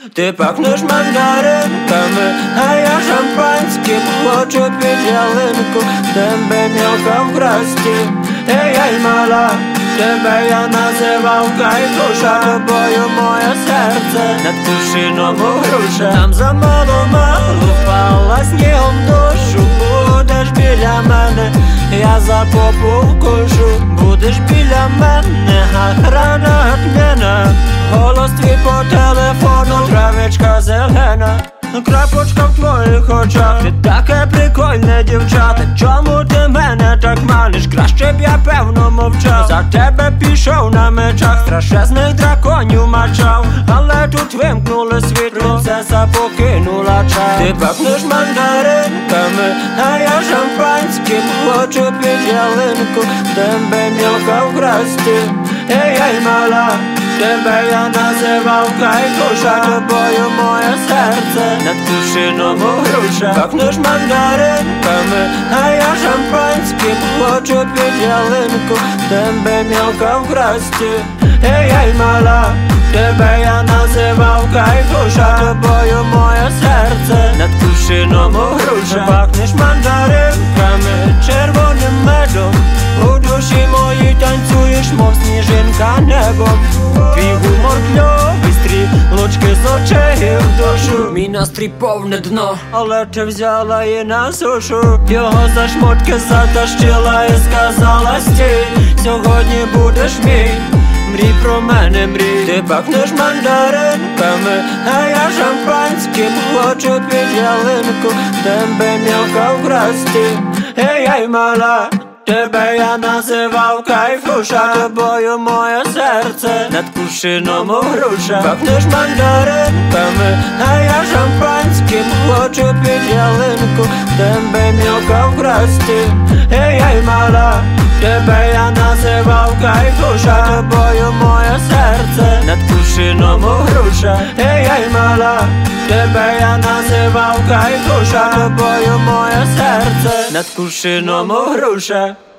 Ти пахнеш мандаринками, а я шампанським. Хочу під ялинку, тебе мілка вкрасти. Ей, мала, тебе я називав кайфуша. Тобою моє серце над кувшином у груша. Там замало впала снігом душу. Будеш біля мене, я за попу вкушу. Будеш біля мене, охрана отмена. Голос твій по телефону, травичка зелена, крапочка в твоїх очах. Ти таке прикольне, дівчата. Чому ти мене так маниш? Краще б я певно мовчав. За тебе пішов на мечах, страшезних драконів мачав. Але тут вимкнули світло, принцеса покинула час. Ти пахнеш мандаринками, а я шампанським. Хочу під ялинку, тебе мілка вкрасти. Ей, мала, тебе я називав кайфуша. Тобою моє серце над кувшином у груша. Пахнеш мандаринками, а я шампанським. Хочу під ялинку, тебе мілка вкрасти. Ей, мала, тебе я називав кайфуша. Тобою моє серце над кувшином у груша. Пахнеш мандаринками, червоним медом. У душі моїй танцюєш, мов сніжинка небом. Твій гумор кльовий, стрілочки з очей в душу. Мій настрій повне дно, але ти взяла і на сушу. Його за шмотки затащила і сказала: стій, сьогодні будеш мій. Мрій про мене, мрій. Ти пахнеш мандаринками, а я шампанським. Хочу під ялинку, тебе мілка вкрасти. Ей, мала, тебе я називав кайфуша. Тобою моє серце над кувшином у груша. Пахнеш мандаринками, а я шампанським. Хочу під ялинку, тебе мілка вкрасти. Ей, мала, тебе я називав кайфуша. Тобою моє серце над кувшином у груша. Ей, мала, тебе я називав кайфуша. Тобою моє серце над кувшином у груша.